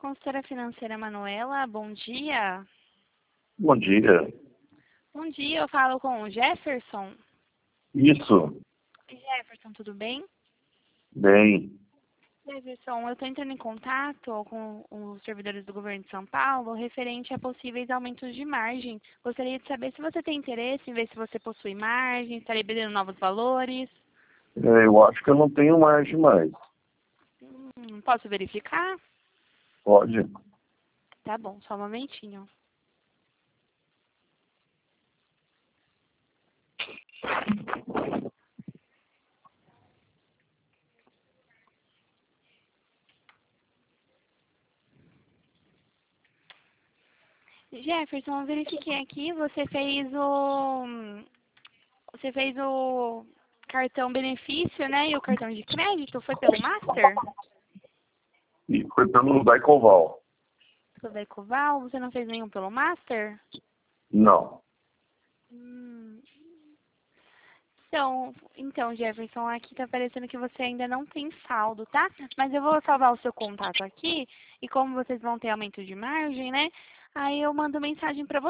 consultora financeira Manuela. Bom dia. Bom dia. Bom dia, eu falo com o Jefferson. Isso. Jefferson, tudo bem? Bem. Jefferson, eu estou entrando em contato com os servidores do governo de São Paulo referente a possíveis aumentos de margem. Gostaria de saber se você tem interesse em ver se você possui margem, estaria pedindo novos valores. Eu acho que eu não tenho margem mais. Posso verificar? Pode. Tá bom, só um momentinho. Jefferson, eu verifiquei aqui, você fez o cartão benefício, né? E o cartão de crédito foi pelo Master? E foi pelo Daicoval. Pelo Ecoval? Você não fez nenhum pelo Master? Não. Então, Jefferson, aqui tá aparecendo que você ainda não tem saldo, tá? Mas eu vou salvar o seu contato aqui, e como vocês vão ter aumento de margem, né? Aí eu mando mensagem pra você.